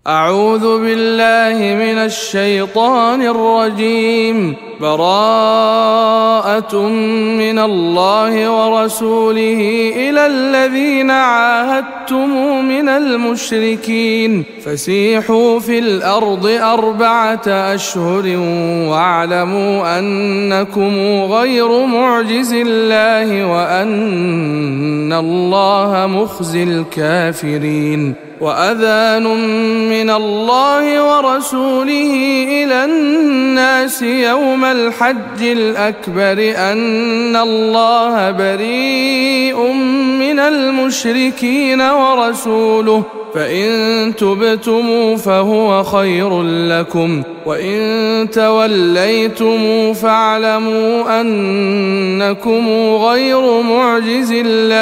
أعوذ بالله من الشيطان الرجيم. براءة من الله ورسوله إلى الذين عاهدتم من المشركين فسيحوا في الأرض 4 أشهر واعلموا أنكم غير معجز الله وأن الله مخزي الكافرين. وأذان من الله ورسوله إلى الناس يوم الحج الأكبر أن الله بريء من المشركين ورسوله فإن تبتم فهو خير لكم وإن توليتم فاعلموا أنكم غير معجز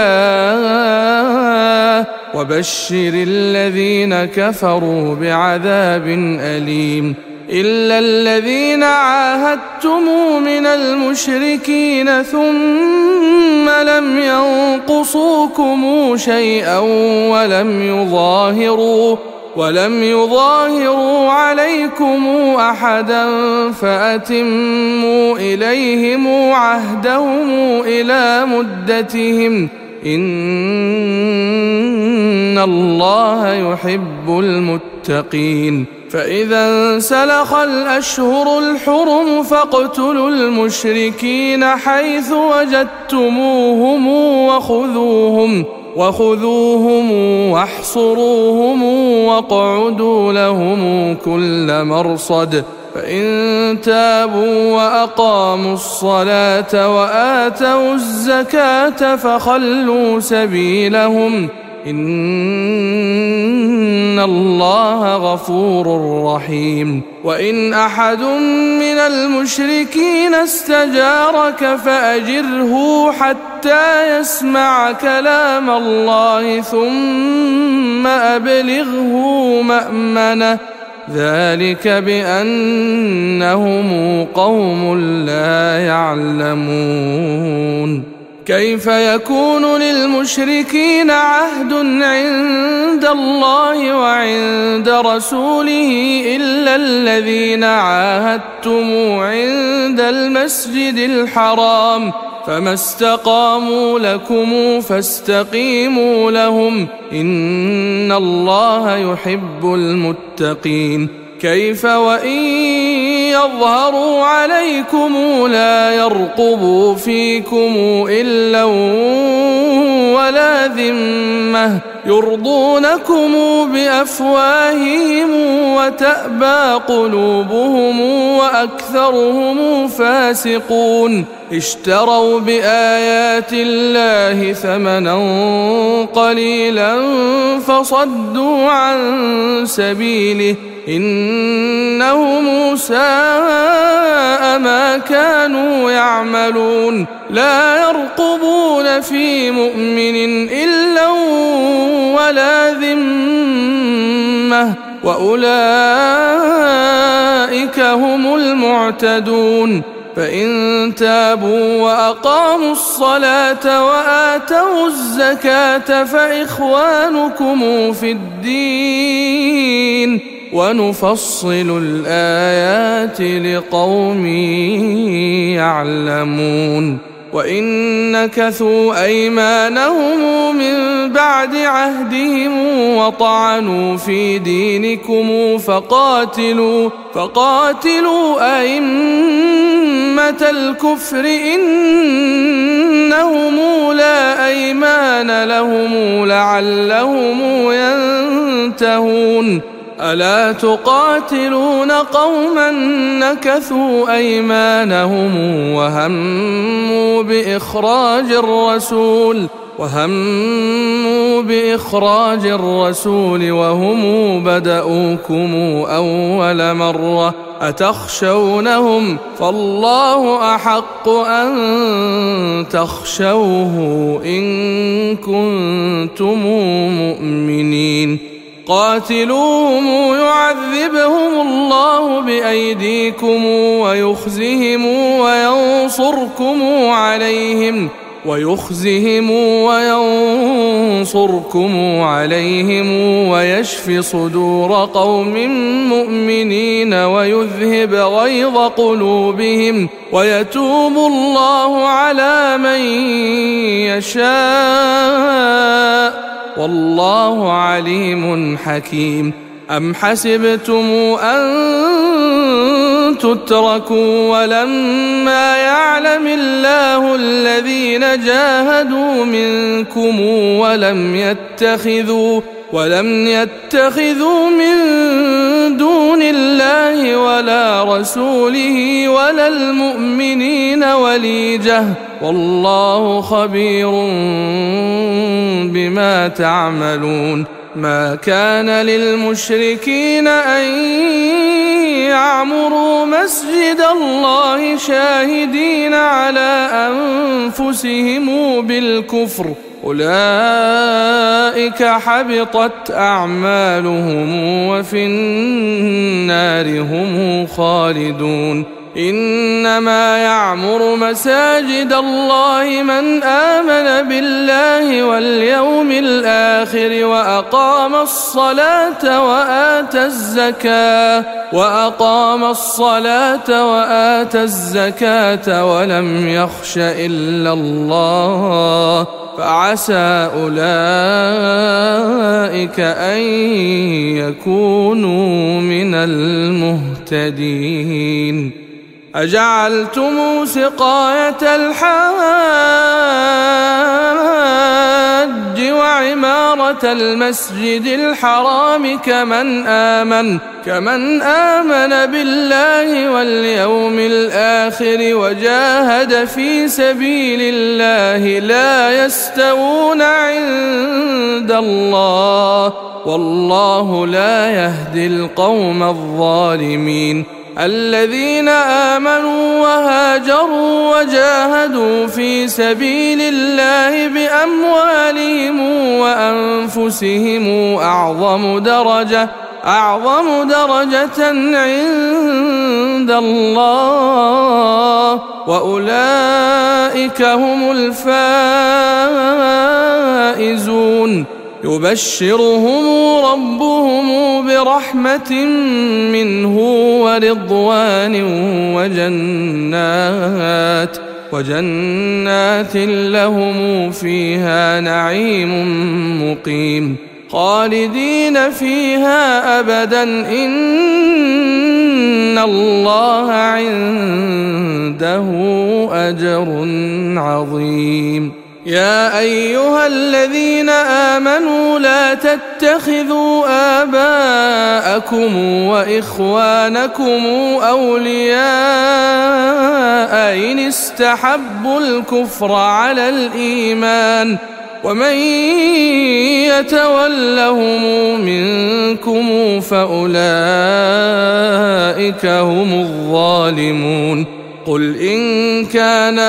الله وبشر الذين كفروا بعذاب أليم. إلا الذين عاهدتم من المشركين ثم لم ينقصوكم شيئا ولم يظاهروا عليكم أحدا فأتموا إليهم عهدهم إلى مدتهم إن الله يحب المتقين. فإذا انسلخ الأشهر الحرم فاقتلوا المشركين حيث وجدتموهم وخذوهم واحصروهم واقعدوا لهم كل مرصد فإن تابوا وأقاموا الصلاة وآتوا الزكاة فخلوا سبيلهم إن الله غفور رحيم. وإن أحد من المشركين استجارك فأجره حتى يسمع كلام الله ثم أبلغه مأمنه ذلك بأنهم قوم لا يعلمون. كيف يكون للمشركين عهد عند الله وعند رسوله إلا الذين عاهدتم عند المسجد الحرام فما استقاموا لكم فاستقيموا لهم إن الله يحب المتقين. كيف وإن يظهروا عليكم لا يرقبوا فيكم إلا ولا ذمة يرضونكم بأفواههم وتأبى قلوبهم وأكثرهم فاسقون. اشتروا بآيات الله ثمنا قليلا فصدوا عن سبيله إنهم ساء ما كانوا يعملون. لا يرقبون في مؤمن إلا ولا ذمة وأولئك هم المعتدون. فإن تابوا وأقاموا الصلاة وآتوا الزكاة فإخوانكم في الدين ونفصل الآيات لقوم يعلمون. وإن نكثوا أيمانهم من بعد عهدهم وطعنوا في دينكم فقاتلوا أئمة الكفر إنهم لا أيمان لهم لعلهم ينتهون. ألا تقاتلون قوما نكثوا أيمانهم وهموا بإخراج الرسول وهم بدؤوكم أول مرة أتخشونهم فالله أحق أن تخشوه إن كنتم مؤمنين. قاتلوهم يعذبهم الله بأيديكم ويخزهم وينصركم عليهم ويخزهم وينصركم عليهم ويشف صدور قوم مؤمنين ويذهب غيظ قلوبهم ويتوب الله على من يشاء والله عليم حكيم. أم حسبتم أن تتركوا ولما يعلم الله الذين جاهدوا منكم ولم يتخذوا من دون الله ولا رسوله ولا المؤمنين وليجة والله خبير بما تعملون. ما كان للمشركين أن يعمروا مسجد الله شاهدين على أنفسهم بالكفر أولئك حبطت أعمالهم وفي النار هم خالدون. إنما يعمر مساجد الله من آمن بالله واليوم الآخر وأقام الصلاة وآتى الزكاة ولم يخش إلا الله فعسى أولئك أن يكونوا من المهتدين. أجعلتم سقاية الحاج وعمارة المسجد الحرام كمن آمن بالله واليوم الآخر وجاهد في سبيل الله لا يستوون عند الله والله لا يهدي القوم الظالمين. الذين آمنوا وهاجروا وجاهدوا في سبيل الله بأموالهم وأنفسهم أعظم درجة عند الله وأولئك هم الفائزون. يبشرهم ربهم برحمة منه ورضوان وجنات لهم فيها نعيم مقيم خالدين فيها أبدا إن الله عنده أجر عظيم. يا أيها الذين آمنوا لا تتخذوا آباءكم وإخوانكم أولياء إن استحبوا الكفر على الإيمان ومن يتولهم منكم فأولئك هم الظالمون. قل إن كان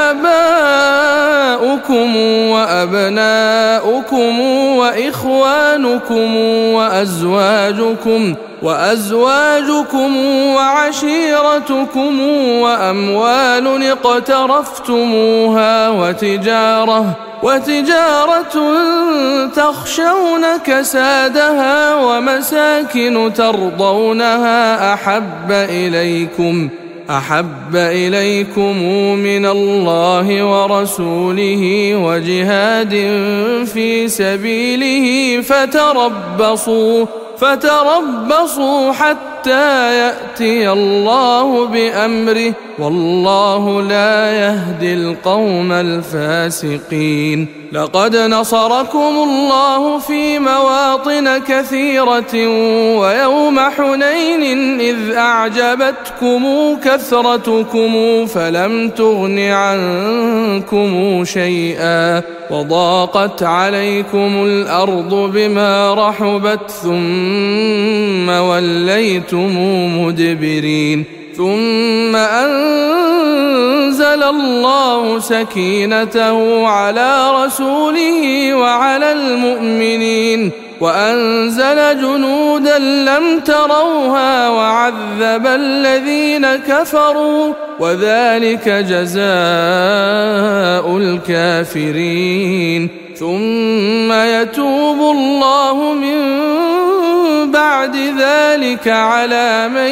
آباؤكم وأبناؤكم وإخوانكم وأزواجكم وعشيرتكم وأموال اقترفتموها وتجارة تخشون كسادها ومساكن ترضونها أحب إليكم من الله ورسوله وجهاد في سبيله فتربصوا حتى يأتي الله بأمره والله لا يهدي القوم الفاسقين. لقد نصركم الله في مواطن كثيرة ويوم حنين إذ أعجبتكم كثرتكم فلم تغن عنكم شيئا وضاقت عليكم الأرض بما رحبت ثم وليتم مدبرين. ثم أنزل الله سكينته على رسوله وعلى المؤمنين وأنزل جنودا لم تروها وعذب الذين كفروا وذلك جزاء الكافرين ثم يتوب الله من بعد ذلك على من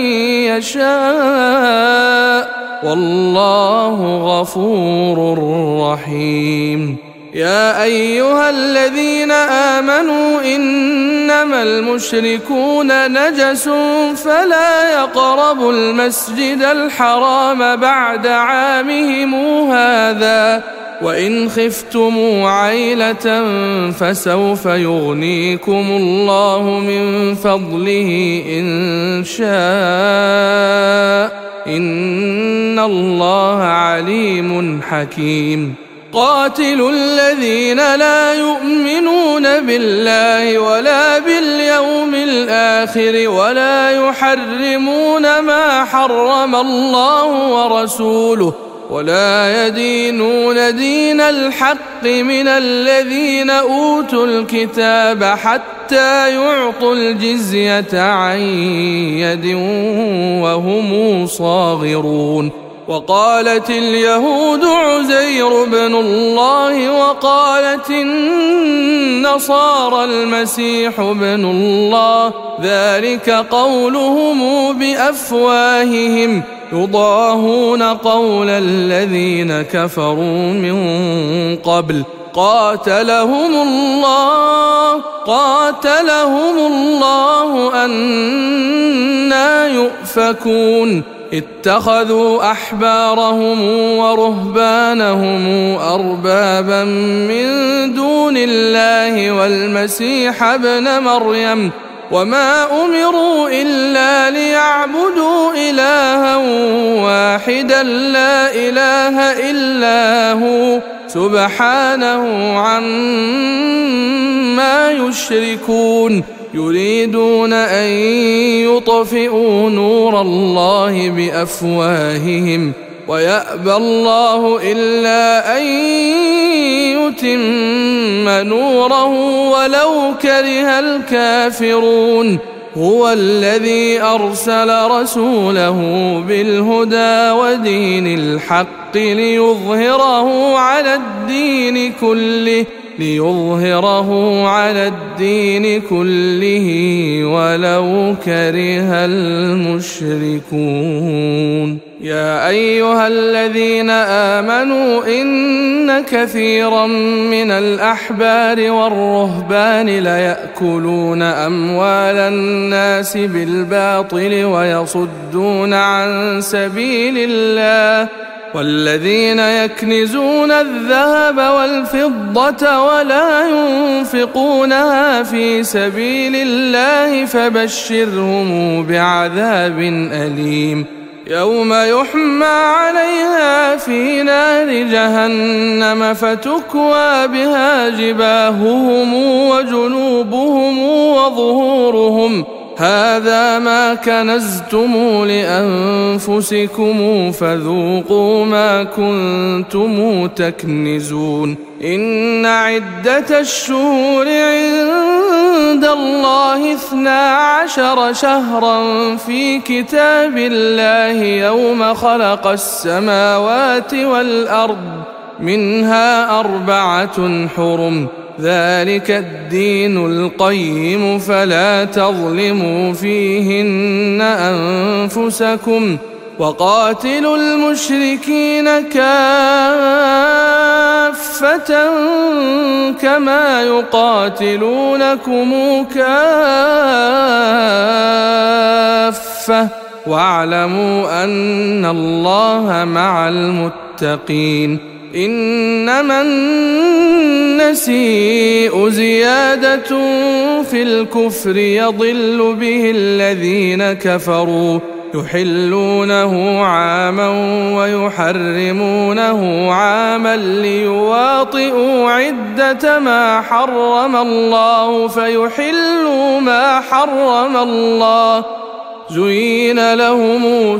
يشاء والله غفور رحيم يا أيها الذين آمنوا إنما المشركون نجس فلا يقربوا المسجد الحرام بعد عامهم هذا وإن خفتم عيلة فسوف يغنيكم الله من فضله إن شاء إن الله عليم حكيم قاتلوا الذين لا يؤمنون بالله ولا باليوم الآخر ولا يحرمون ما حرم الله ورسوله ولا يدينون دين الحق من الذين أوتوا الكتاب حتى يعطوا الجزية عن يد وهم صاغرون وقالت اليهود عزير بن الله وقالت النصارى المسيح بن الله ذلك قولهم بأفواههم يضاهون قول الذين كفروا من قبل قاتلهم الله أنى يؤفكون اتخذوا أحبارهم ورهبانهم أربابا من دون الله والمسيح ابن مريم وما أمروا إلا ليعبدوا إلها واحدا لا إله إلا هو سبحانه عما يشركون يريدون أن يطفئوا نور الله بأفواههم ويأبى الله إلا أن يتم نوره ولو كره الكافرون هو الذي أرسل رسوله بالهدى ودين الحق ليظهره على الدين كله ولو كره المشركون يا أيها الذين آمنوا إن كثيرا من الأحبار والرهبان ليأكلون أموال الناس بالباطل ويصدون عن سبيل الله والذين يكنزون الذهب والفضة ولا ينفقونها في سبيل الله فبشرهم بعذاب أليم يوم يحمى عليها في نار جهنم فتكوى بها جباههم وجنوبهم وظهورهم هذا ما كنزتم لأنفسكم فذوقوا ما كنتم تكنزون إن عدة الشهور عند الله 12 شهرا في كتاب الله يوم خلق السماوات والأرض منها 4 حرم ذلك الدين القيم فلا تظلموا فيهن أنفسكم وقاتلوا المشركين كافة كما يقاتلونكم كافة واعلموا أن الله مع المتقين إنما النسيء زيادة في الكفر يضل به الذين كفروا يحلونه عاما ويحرمونه عاما ليواطئوا عدة ما حرم الله فيحلوا ما حرم الله زين لهم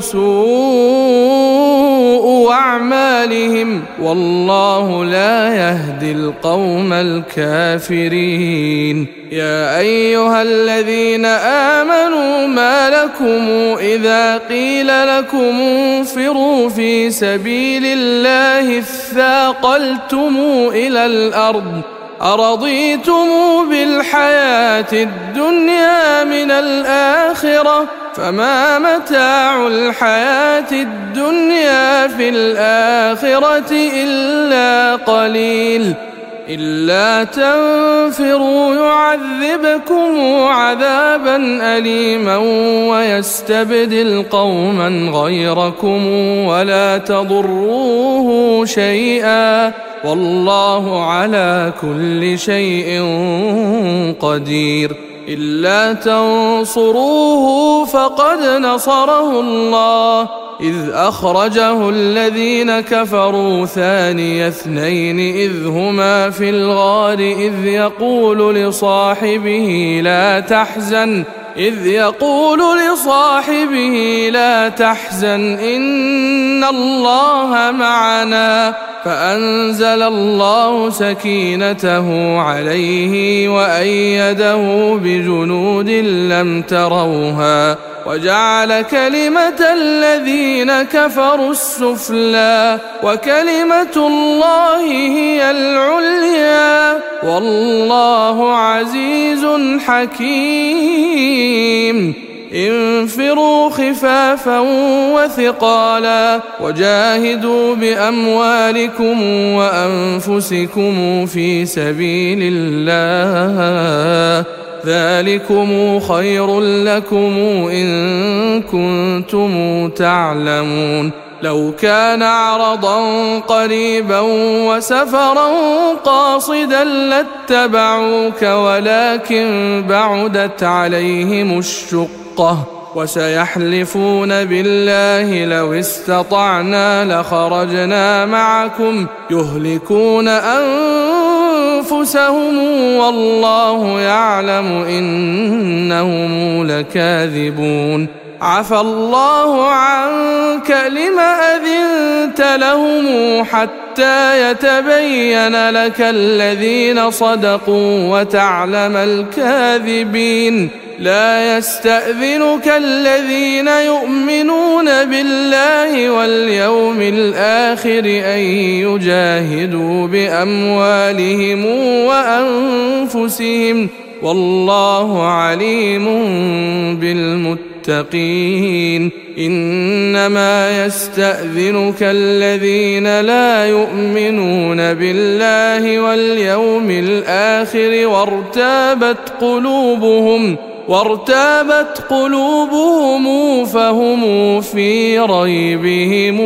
سوء أعمالهم والله لا يهدي القوم الكافرين. يا أيها الذين آمنوا ما لكم إذا قيل لكم انفروا في سبيل الله اثاقلتم إلى الأرض أرضيتم بالحياة الدنيا من الآخرة فما متاع الحياة الدنيا في الآخرة إلا قليل. إلا تنفروا يعذبكم عذابا أليما ويستبدل قوما غيركم ولا تضروه شيئا والله على كل شيء قدير. إلا تنصروه فقد نصره الله إذ أخرجه الذين كفروا ثاني اثنين إذ هما في الغار إذ يقول لصاحبه لا تحزن إن الله معنا فأنزل الله سكينته عليه وأيده بجنود لم تروها وجعل كلمة الذين كفروا السفلى وكلمة الله هي العليا والله عزيز حكيم. انفروا خفافا وثقالا وجاهدوا بأموالكم وأنفسكم في سبيل الله ذلكم خير لكم إن كنتم تعلمون. لو كان عرضا قريبا وسفرا قاصدا لاتبعوك ولكن بعدت عليهم الشقة وسيحلفون بالله لو استطعنا لخرجنا معكم يهلكون أنفسهم والله يعلم إنهم لكاذبون. عفى الله عنك لم أذنت لهم حتى يتبين لك الذين صدقوا وتعلم الكاذبين. لا يستأذنك الذين يؤمنون بالله واليوم الآخر أن يجاهدوا بأموالهم وأنفسهم والله عليم بالمتقين. إنما يستأذنك الذين لا يؤمنون بالله واليوم الآخر وارتابت قلوبهم فهم في ريبهم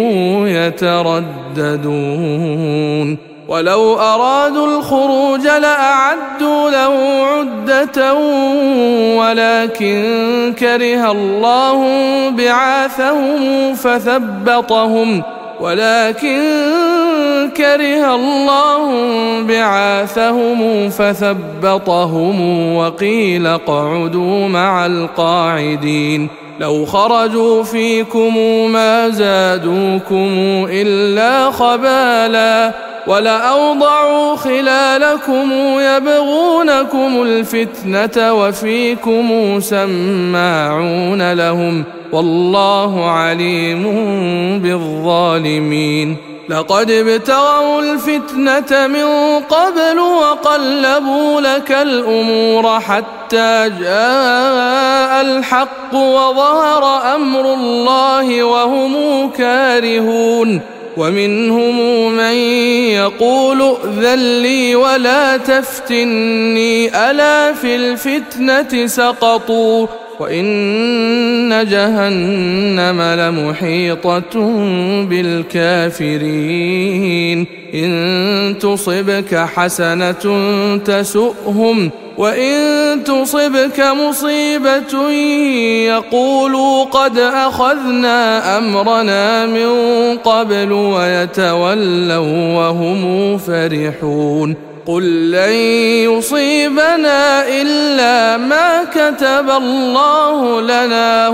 يترددون. ولو أرادوا الخروج لأعدوا له عدة ولكن كره الله بعاثهم فثبطهم وقيل اقعدوا مع القاعدين. لو خرجوا فيكم ما زادوكم إلا خبالا ولأوضعوا خلالكم يبغونكم الفتنة وفيكم سماعون لهم والله عليم بالظالمين. لقد ابتغوا الفتنة من قبل وقلبوا لك الأمور حتى جاء الحق وظهر أمر الله وهم كارهون. ومنهم من يقول ائذن لي ولا تفتني ألا في الفتنة سقطوا وإن جهنم لمحيطة بالكافرين. إن تصبك حسنة تسؤهم وإن تصبك مصيبة يقولوا قد أخذنا أمرنا من قبل ويتولوا وهم فرحون. قل لن يصيبنا إلا ما كتب الله لنا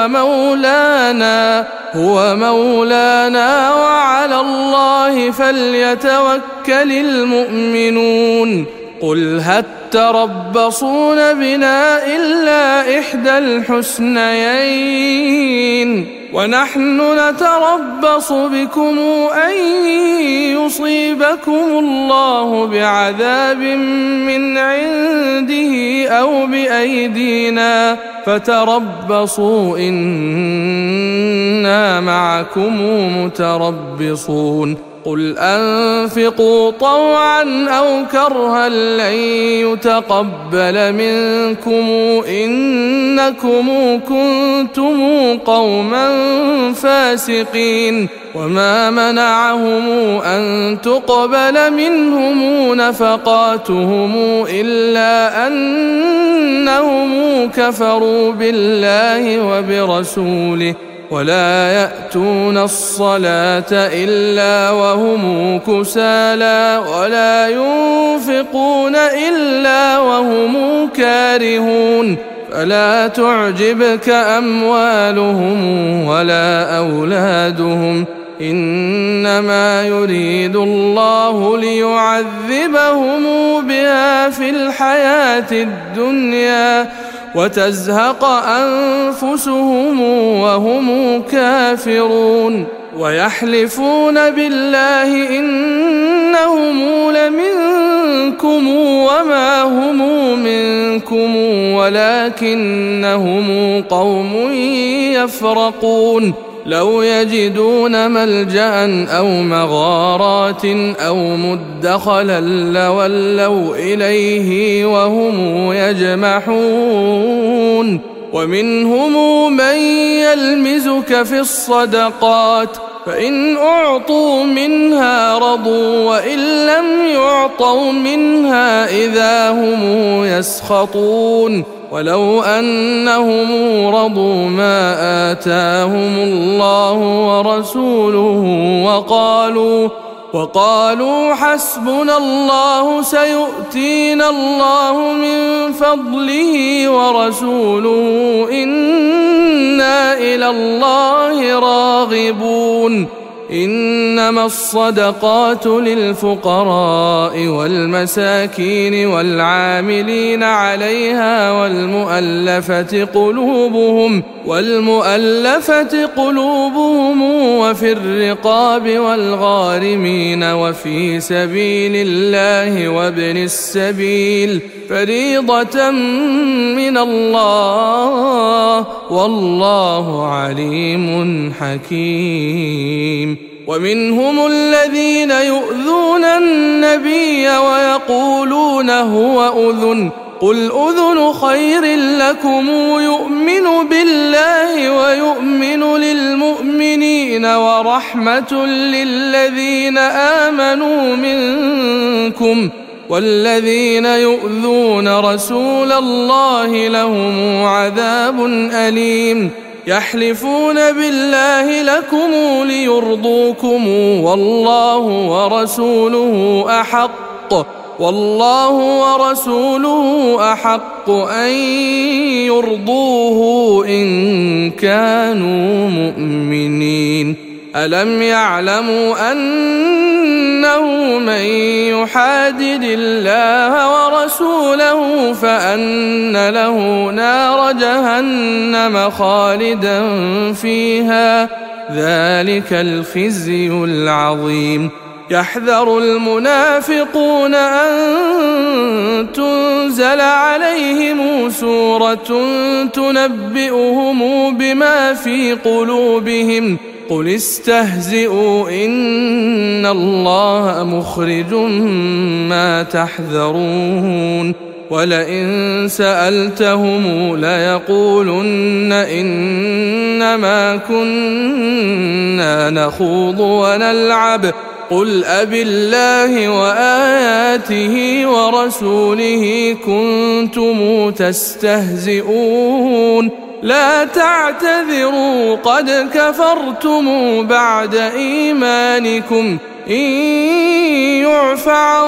هو مولانا وعلى الله فليتوكل المؤمنون قل هل تربصون بنا إلا إحدى الحسنيين ونحن نتربص بكم أن يصيبكم الله بعذاب من عنده أو بأيدينا فتربصوا إنا معكم متربصون قل أنفقوا طوعا أو كرها لن يتقبل منكم إنكم كنتم قوما فاسقين وما منعهم أن تقبل منهم نفقاتهم إلا أنهم كفروا بالله وبرسوله ولا يأتون الصلاة إلا وهم كسالى ولا ينفقون إلا وهم كارهون فلا تعجبك أموالهم ولا أولادهم إنما يريد الله ليعذبهم بها في الحياة الدنيا وتزهق أنفسهم وهم كافرون ويحلفون بالله إنهم لمنكم وما هم منكم ولكنهم قوم يفرقون لو يجدون ملجأ أو مغارات أو مدخلا لولوا إليه وهم يجمحون ومنهم من يلمزك في الصدقات فإن أعطوا منها رضوا وإن لم يعطوا منها إذا هم يسخطون ولو أنهم رضوا ما آتاهم الله ورسوله وقالوا حسبنا الله سيؤتينا الله من فضله ورسوله إنا إلى الله راغبون إنما الصدقات للفقراء والمساكين والعاملين عليها والمؤلفة قلوبهم وفي الرقاب والغارمين وفي سبيل الله وابن السبيل فريضة من الله والله عليم حكيم ومنهم الذين يؤذون النبي ويقولون هو أذن قل أذن خير لكم يؤمن بالله ويؤمن للمؤمنين ورحمة للذين آمنوا منكم والذين يؤذون رسول الله لهم عذاب أليم يحلفون بالله لكم ليرضوكم والله ورسوله أحق أن يرضوه إن كانوا مؤمنين ألم يعلموا أنه من يحادد الله ورسوله فأن له نار جهنم خالدا فيها ذلك الخزي العظيم يحذر المنافقون أن تنزل عليهم سورة تنبئهم بما في قلوبهم قل استهزئوا إن الله مخرج ما تحذرون ولئن سألتهم ليقولن إنما كنا نخوض ونلعب قل أبالله وآياته ورسوله كنتم تستهزئون لا تعتذروا قد كفرتم بعد إيمانكم إن يعف عن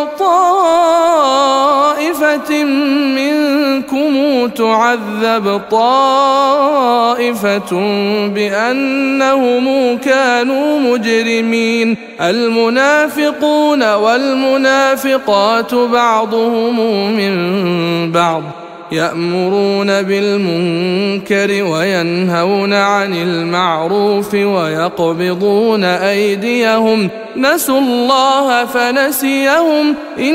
طائفة منكم تعذب طائفة بأنهم كانوا مجرمين. المنافقون والمنافقات بعضهم من بعض يأمرون بالمنكر وينهون عن المعروف ويقبضون أيديهم نسوا الله فنسيهم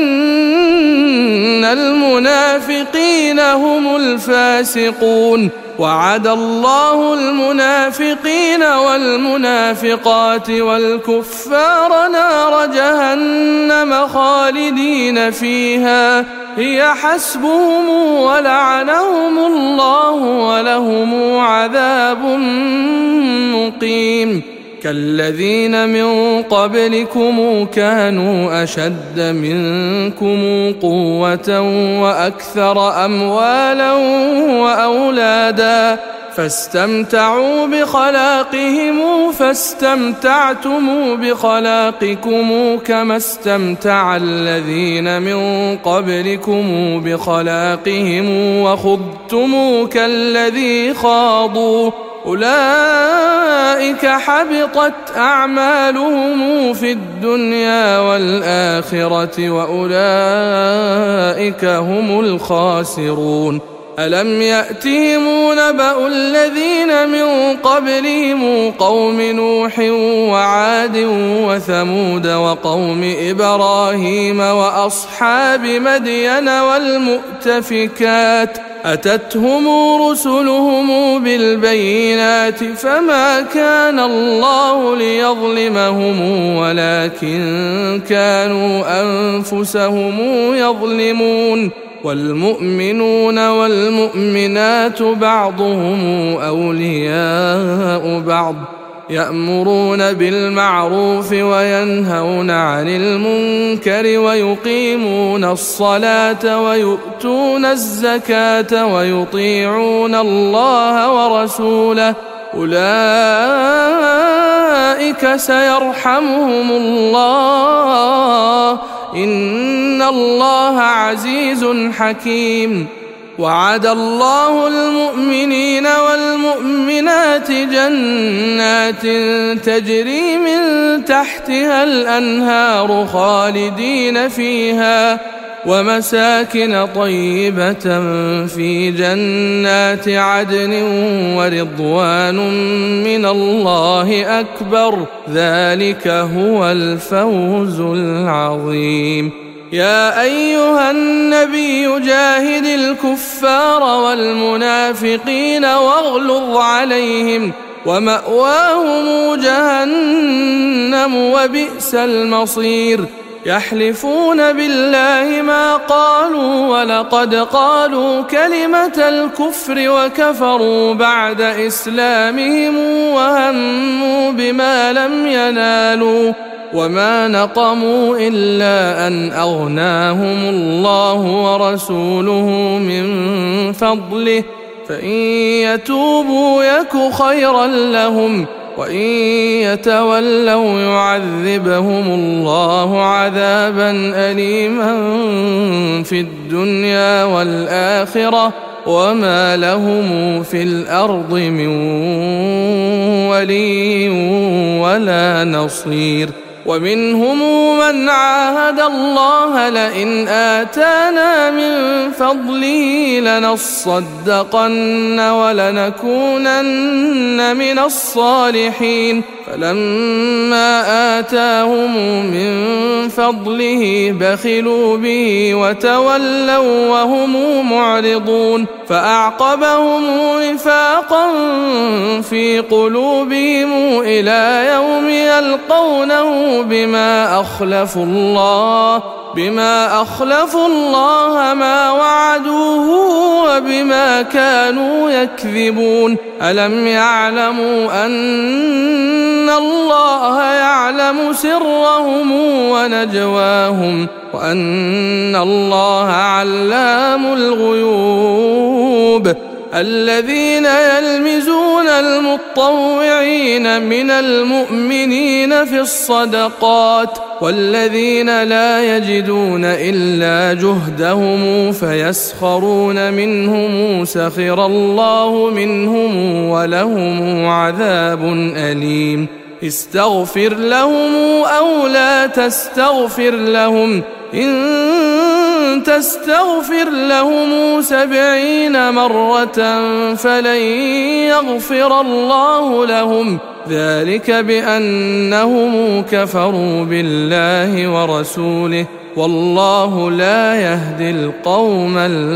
إن المنافقين هم الفاسقون. وعد الله المنافقين والمنافقات والكفار نار جهنم خالدين فيها هي حسبهم ولعنهم الله ولهم عذاب مقيم. كالذين من قبلكم كانوا أشد منكم قوة وأكثر أموالا وأولادا فاستمتعوا بخلاقهم فاستمتعتم بخلاقكم كما استمتع الذين من قبلكم بخلاقهم وخضتم كالذي خاضوا أولئك حبطت أعمالهم في الدنيا والآخرة وأولئك هم الخاسرون. ألم يأتهم نبأ الذين من قبلهم قوم نوح وعاد وثمود وقوم إبراهيم وأصحاب مدين والمؤتفكات أتتهم رسلهم بالبينات فما كان الله ليظلمهم ولكن كانوا أنفسهم يظلمون. والمؤمنون والمؤمنات بعضهم أولياء بعض يأمرون بالمعروف وينهون عن المنكر ويقيمون الصلاة ويؤتون الزكاة ويطيعون الله ورسوله أولئك سيرحمهم الله إن الله عزيز حكيم. وعد الله المؤمنين والمؤمنات جنات تجري من تحتها الأنهار خالدين فيها ومساكن طيبة في جنات عدن ورضوان من الله أكبر ذلك هو الفوز العظيم. يا أيها النبي جاهد الكفار والمنافقين واغلظ عليهم ومأواهم جهنم وبئس المصير. يحلفون بالله ما قالوا ولقد قالوا كلمة الكفر وكفروا بعد إسلامهم وهموا بما لم ينالوا وما نقموا إلا أن أغناهم الله ورسوله من فضله فإن يتوبوا يك خيرا لهم وإن يتولوا يعذبهم الله عذابا أليما في الدنيا والآخرة وما لهم في الأرض من ولي ولا نصير. ومنهم من عاهد الله لئن آتانا من فضله لنصدقن ولنكونن من الصالحين فلما آتاهم من فضله بخلوا به وتولوا وهم معرضون فأعقبهم نفاقا في قلوبهم إلى يوم يلقونه بما أخلفوا الله ما وعدوه وبما كانوا يكذبون. ألم يعلموا أن الله يعلم سرهم ونجواهم وأن الله علام الغيوب. الذين يلمزون المطوعين من المؤمنين في الصدقات والذين لا يجدون إلا جهدهم فيسخرون منهم سخر الله منهم ولهم عذاب أليم استغفر لهم أو لا تستغفر لهم إن تستغفر لهم 70 مرة فلن يغفر الله لهم ذلك بأنهم كفروا بالله ورسوله والله لا يهدي القوم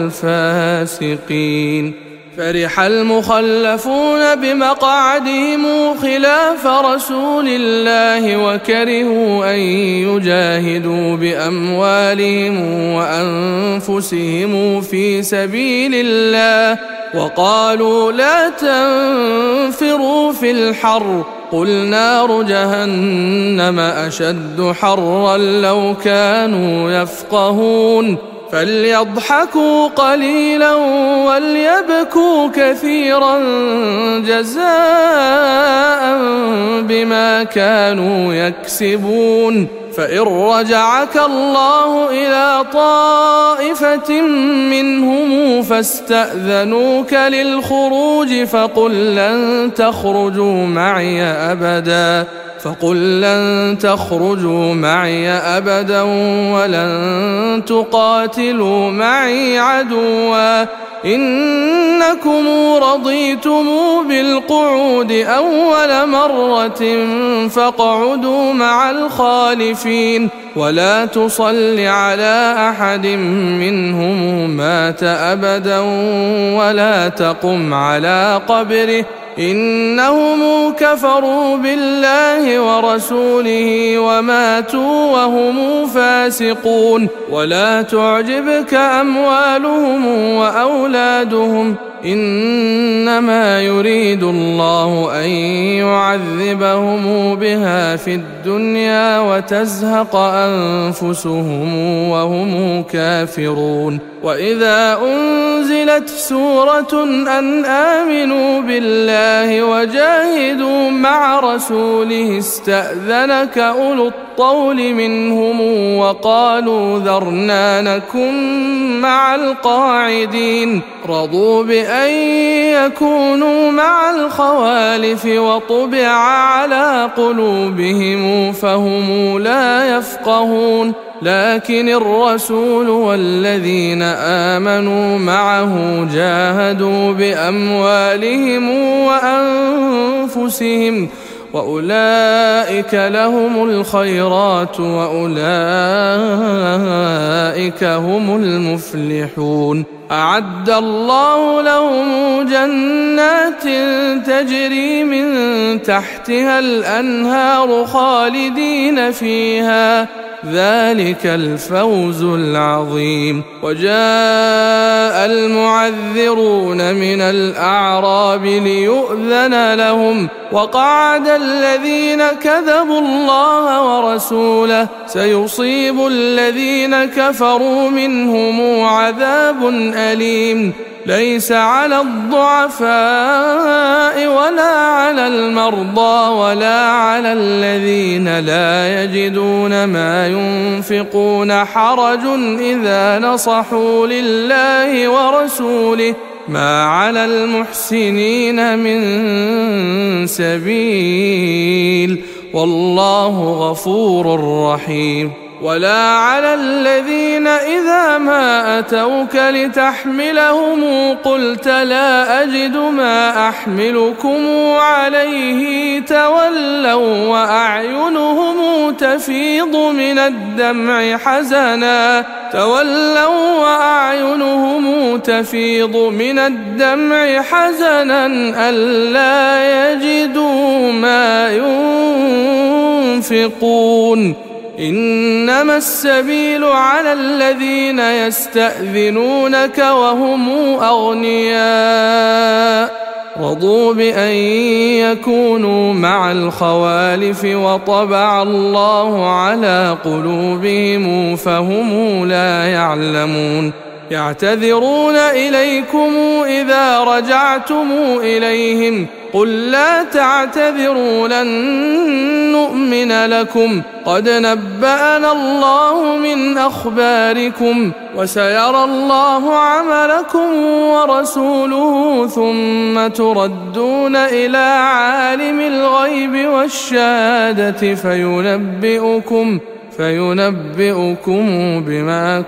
الفاسقين فرح المخلفون بمقعدهم خلاف رسول الله وكرهوا أن يجاهدوا بأموالهم وأنفسهم في سبيل الله وقالوا لا تنفروا في الحر قل نار جهنم أشد حرا لو كانوا يفقهون فليضحكوا قليلا وليبكوا كثيرا جزاء بما كانوا يكسبون فإن رجعك الله إلى طائفة منهم فاستأذنوك للخروج فقل لن تخرجوا معي أبدا ولن تقاتلوا معي عدوا إنكم رضيتم بالقعود أول مرة فاقعدوا مع الخالفين ولا تصل على أحد منهم مات أبدا ولا تقم على قبره إنهم كفروا بالله ورسوله وماتوا وهم فاسقون ولا تعجبك أموالهم وأولادهم إنما يريد الله أن يعذبهم بها في الدنيا وتزهق أنفسهم وهم كافرون وإذا أنزلت سورة أن آمنوا بالله وجاهدوا مع رسوله استأذنك أولو الطول منهم وقالوا ذرنا نكن مع القاعدين رضوا بأن يكونوا مع الخوالف وطبع على قلوبهم فهم لا يفقهون لكن الرسول والذين آمنوا معه جاهدوا بأموالهم وأنفسهم وأولئك لهم الخيرات وأولئك هم المفلحون أعد الله لهم جنات تجري من تحتها الأنهار خالدين فيها ذلك الفوز العظيم وجاء المعذرون من الأعراب ليؤذن لهم وقعد الذين كذبوا الله ورسوله سيصيب الذين كفروا منهم عذاب أليم ليس على الضعفاء ولا على المرضى ولا على الذين لا يجدون ما ينفقون حرج إذا نصحوا لله ورسوله ما على المحسنين من سبيل والله غفور رحيم ولا على الذين إذا ما أتوك لتحملهم قلت لا أجد ما أحملكم عليه تولوا وأعينهم تفيض من الدمع حزنا ألا يجدوا ما ينفقون إنما السبيل على الذين يستأذنونك وهم أغنياء رضوا بأن يكونوا مع الخوالف وطبع الله على قلوبهم فهم لا يعلمون يعتذرون إليكم إذا رجعتم إليهم قل لا تعتذروا لن نؤمن لكم قد نبأنا الله من أخباركم وسيرى الله عملكم ورسوله ثم تردون إلى عالم الغيب والشهادة فينبئكم بما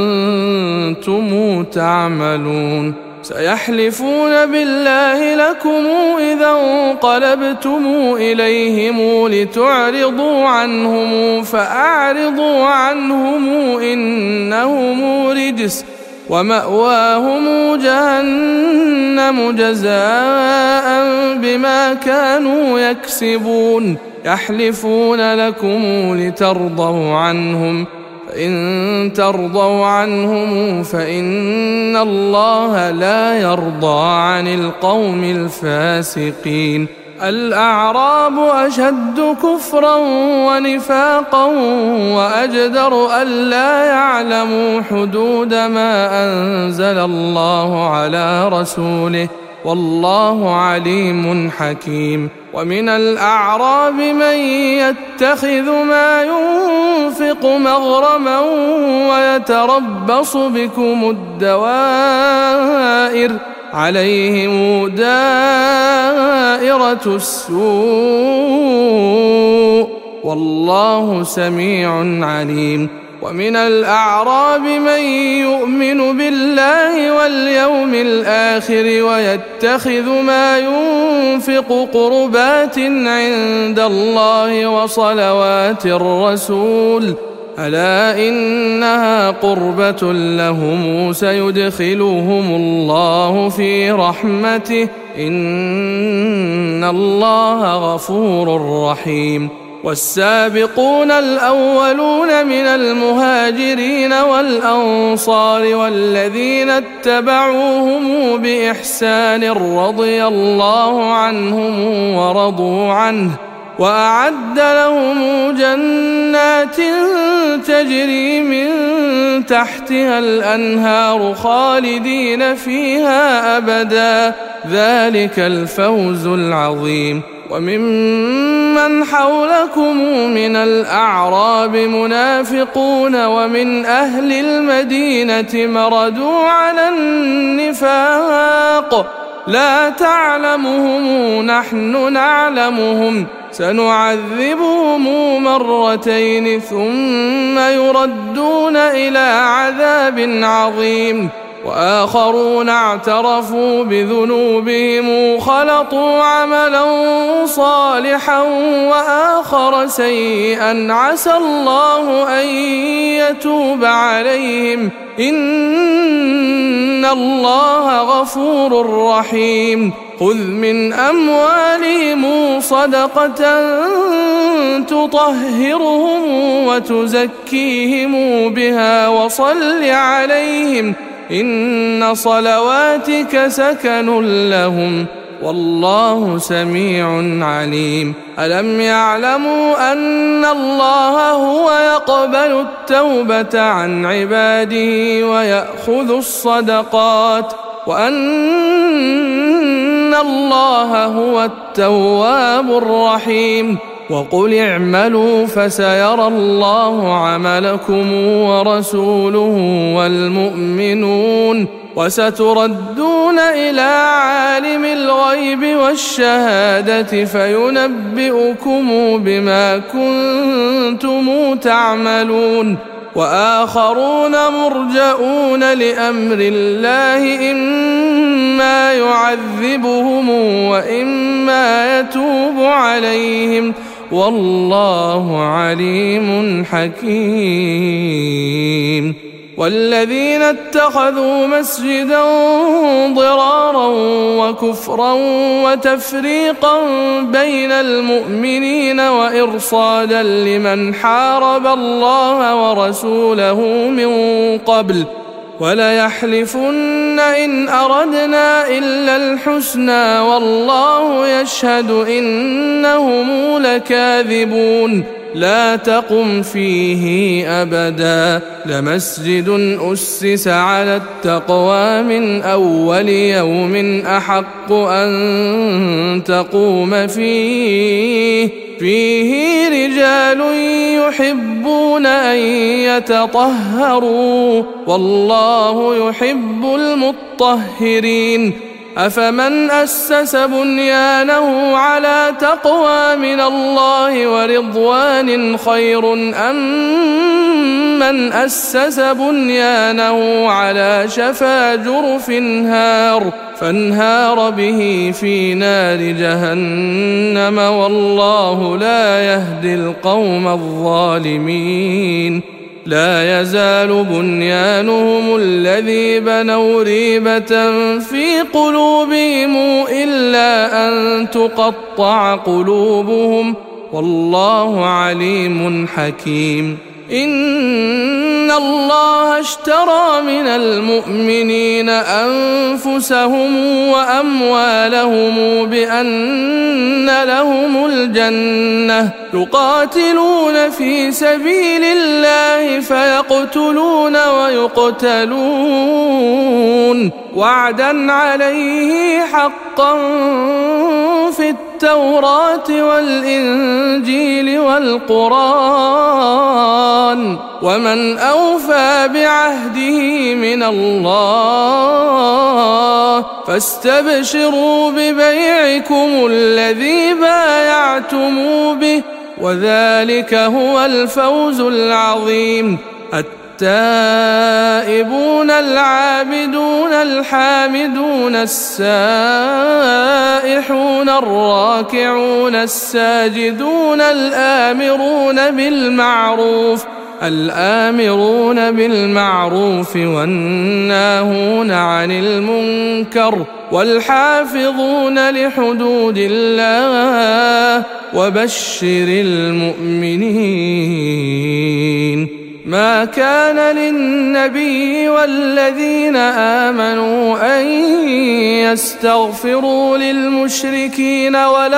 كنتم تعملون سيحلفون بالله لكم إذا انقلبتم إليهم لتعرضوا عنهم فأعرضوا عنهم إنهم رجس ومأواهم جهنم جزاء بما كانوا يكسبون يحلفون لكم لترضوا عنهم فإن ترضوا عنهم فإن الله لا يرضى عن القوم الفاسقين الأعراب أشد كفرا ونفاقا وأجدر ألا يعلموا حدود ما أنزل الله على رسوله والله عليم حكيم ومن الأعراب من يتخذ ما ينفق مغرما ويتربص بكم الدوائر عليهم دائرة السوء والله سميع عليم ومن الأعراب من يؤمن بالله واليوم الآخر ويتخذ ما ينفق قربات عند الله وصلوات الرسول ألا إنها قربة لهم سيدخلهم الله في رحمته إن الله غفور رحيم والسابقون الأولون من المهاجرين والأنصار والذين اتبعوهم بإحسان رضي الله عنهم ورضوا عنه وأعد لهم جنات تجري من تحتها الأنهار خالدين فيها أبدا ذلك الفوز العظيم وممن حولكم من الأعراب منافقون ومن أهل المدينة مردوا على النفاق لا تعلمهم نحن نعلمهم سنعذبهم مرتين ثم يردون إلى عذاب عظيم وآخرون اعترفوا بذنوبهم خلطوا عملا صالحا وآخر سيئا عسى الله أن يتوب عليهم إن الله غفور رحيم خذ من أموالهم صدقة تطهرهم وتزكيهم بها وصل عليهم إن صلواتك سكن لهم والله سميع عليم ألم يعلموا أن الله هو يقبل التوبة عن عباده ويأخذ الصدقات وأن الله هو التواب الرحيم وقل اعملوا فسيرى الله عملكم ورسوله والمؤمنون وستردون إلى عالم الغيب والشهادة فينبئكم بما كنتم تعملون وآخرون مرجؤون لأمر الله إما يعذبهم وإما يتوب عليهم والله عليم حكيم والذين اتخذوا مسجدا ضرارا وكفرا وتفريقا بين المؤمنين وإرصادا لمن حارب الله ورسوله من قبل وليحلفن إن أردنا إلا الحسنى والله يشهد إنهم لكاذبون لا تقم فيه أبدا. لمسجد أسس على التقوى من أول يوم أحق أن تقوم فيه رجال يحبون أن يتطهروا والله يحب المطهرين. أفمن أسس بنيانه على تقوى من الله ورضوان خير أم من أسس بنيانه على شفا جرف فانهار به في نار جهنم والله لا يهدي القوم الظالمين. لا يزال بنيانهم الذي بنوا ريبة في قلوبهم إلا أن تقطع قلوبهم والله عليم حكيم. إن الله اشترى من المؤمنين أنفسهم وأموالهم بأن لهم الجنة يقاتلون في سبيل الله فيقتلون ويقتلون وعدا عليه حقا في التوراة والإنجيل والقرآن ومن أوفى بعهده من الله فاستبشروا ببيعكم الذي بايعتم به وذلك هو الفوز العظيم. التائبون العابدون الحامدون السائحون الراكعون الساجدون الآمرون بالمعروف والناهون عن المنكر والحافظون لحدود الله وبشر المؤمنين. ما كان للنبي والذين آمنوا أن يستغفروا للمشركين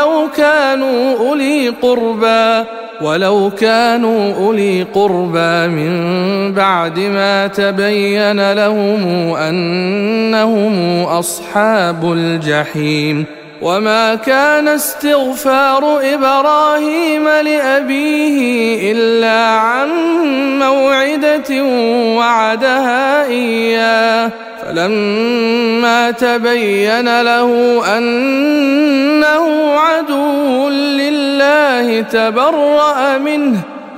ولو كانوا أولي قربى من بعد ما تبين لهم أنهم أصحاب الجحيم. وما كان استغفار إبراهيم لأبيه إلا عن موعدة وعدها إياه فلما تبين له أنه عدو لله تبرأ منه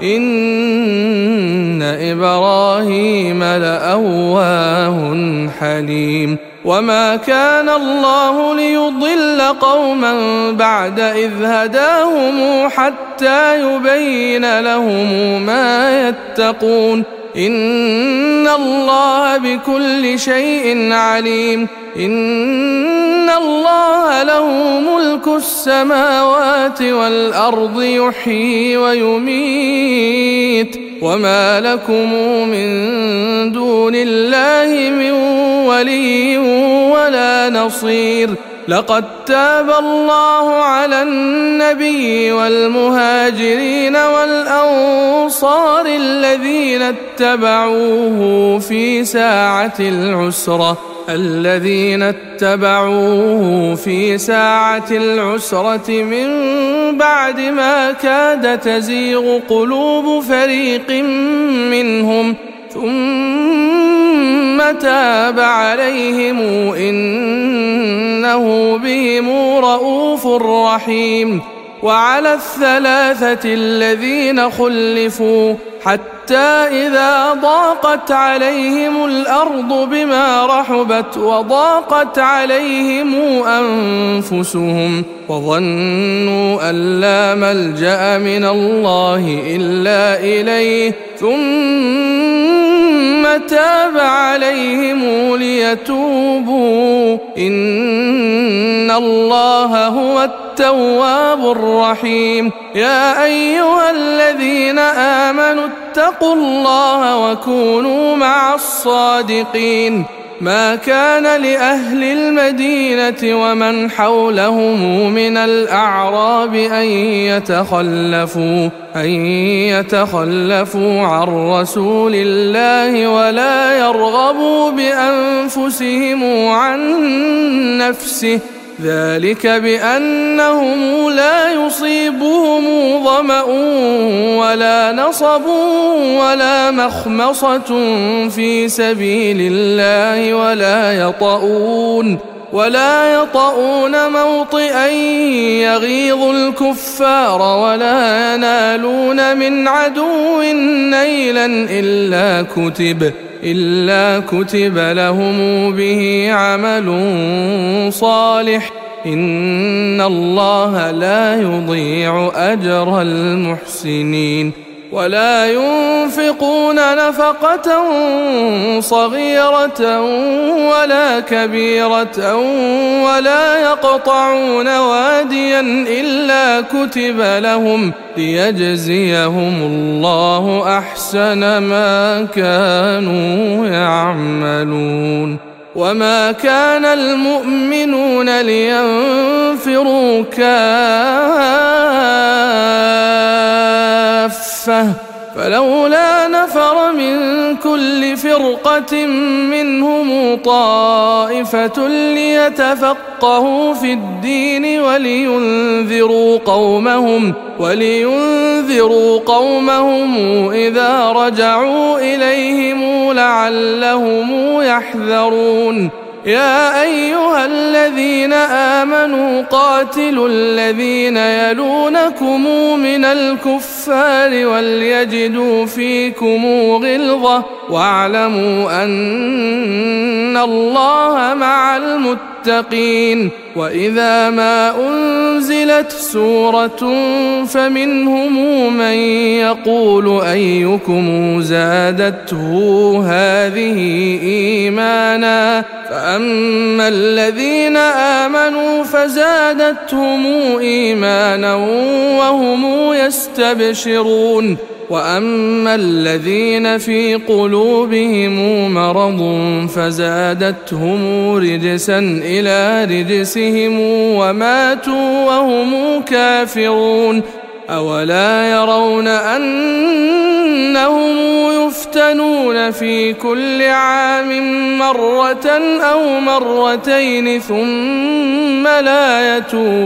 إن إبراهيم لأواه حليم. وما كان الله ليضل قوما بعد إذ هداهم حتى يبين لهم ما يتقون إن الله بكل شيء عليم. إن الله له ملك السماوات والأرض يحيي ويميت وما لكم من دون الله من ولي ولا نصير. لقد تاب الله على النبي والمهاجرين والأنصار الذين اتبعوه في ساعة العسرة من بعد ما كاد تزيغ قلوب فريق منهم ثم تاب عليهم إنه بهم رءوف رحيم. وعلى الثلاثة الذين خلفوا حتى إذا ضاقت عليهم الأرض بما رحبت وضاقت عليهم أنفسهم وظنوا أن لا ملجأ من الله إلا إليه ثم تاب عليهم ليتوبوا إن الله هو التواب الرحيم. يا أيها الذين آمنوا اتقوا الله وكونوا مع الصادقين. ما كان لأهل المدينة ومن حولهم من الأعراب أن يتخلفوا عن رسول الله ولا يرغبوا بأنفسهم عن نفسه، ذلك بأنهم لا يصيبهم ظمأ ولا نصب ولا مخمصة في سبيل الله ولا يطؤون موطئا يغيظ الكفار ولا ينالون من عدو نيلا إلا كتب لهم به عمل صالح، إن الله لا يضيع أجر المحسنين. ولا ينفقون نفقة صغيرة ولا كبيرة ولا يقطعون واديا إلا كتب لهم ليجزيهم الله أحسن ما كانوا يعملون. وما كان المؤمنون لينفروا كافة فلولا نفر من كل فرقة منهم طائفة ليتفقهوا في الدين ولينذروا قومهم إذا رجعوا إليهم لعلهم يحذرون. يا أيها الذين آمنوا قاتلوا الذين يلونكم من الكفار وليجدوا فيكم غلظة واعلموا أن الله مع المتقين. وإذا ما أنزلت سورة فمنهم من يقول أيكم زادته هذه إيمانا، فأما الذين آمنوا فزادتهم إيمانا وهم يستبشرون، وأما الذين في قلوبهم مرض فزادتهم رجسا إلى رجسهم وماتوا وهم كافرون. أولا يرون أنهم يفتنون في كل عام مرة أو مرتين ثم لا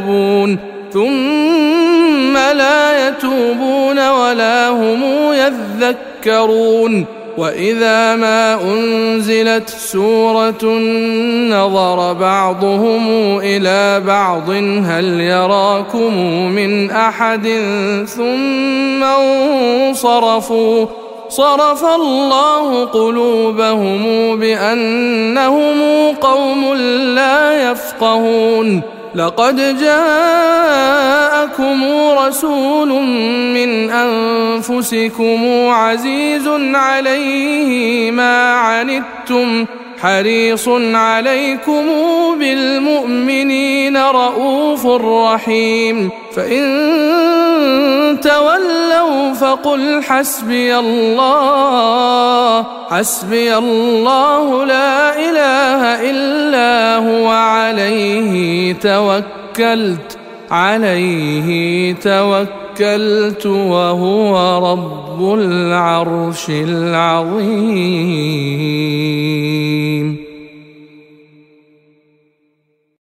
يتوبون ولا هم يذكرون. وإذا ما أنزلت سورة نظر بعضهم إلى بعض هل يراكم من أحد ثم انصرفوا صرف الله قلوبهم بأنهم قوم لا يفقهون. لقد جاءكم رسول من أنفسكم عزيز عليه ما عنتم حريص عليكم بالمؤمنين رؤوف رحيم. فإن تولوا فقل حسبي الله لا إله إلا هو عليه توكلت وهو رب العرش العظيم.